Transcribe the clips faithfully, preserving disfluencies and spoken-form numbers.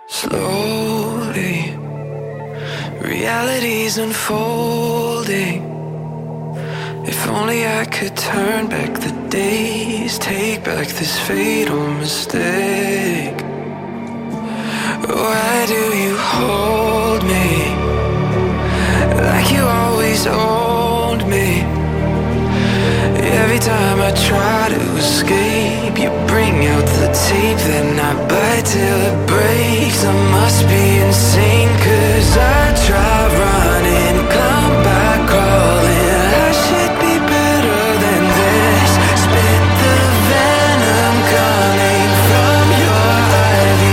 Slowly, reality's unfolding. If only I could turn back the days, take back this fatal mistake. Why do you hold me like you always owned me? Every time I try to escape, you bring out the tape, then I bite till it breaks. I must be insane, cause I try running, come back crawling. I should be better than this. Spit the venom coming from your ivy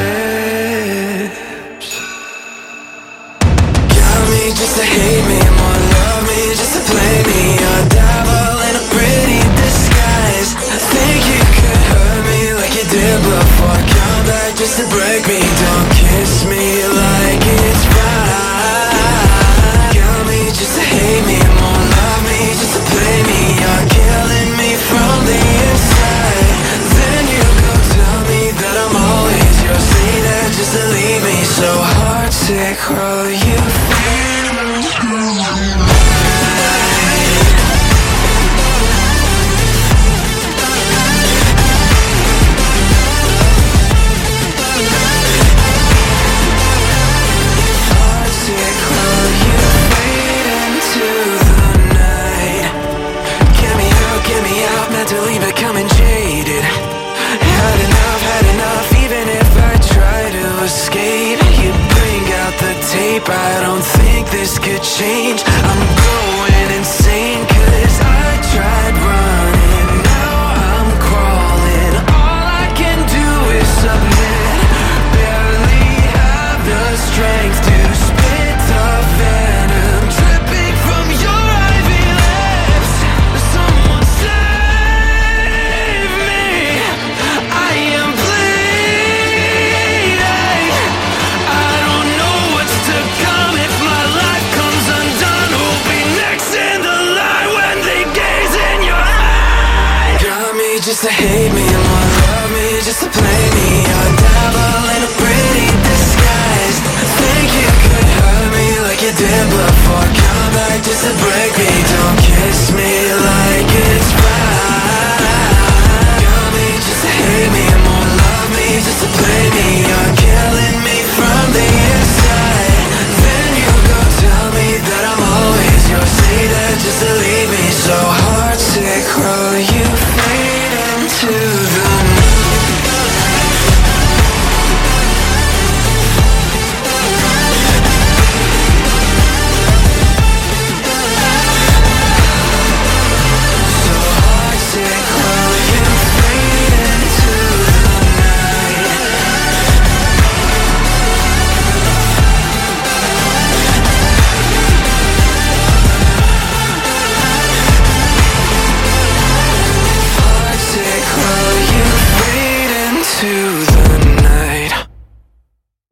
lips. Got me just to hate me, more love me just to play me. A devil in a pretty disguise. I think you could hurt me like you did before. Come back just to break me. Don't kiss me like it's fine. Got me just to hate me, more love me just to play me. You're killing me from the inside. Then you go tell me that I'm always yours. Say that just to leave me so heartsick. While you mentally becoming jaded. Had enough, had enough. Even if I try to escape, you bring out the tape. I don't think this could change. I'm going insane, cause I tried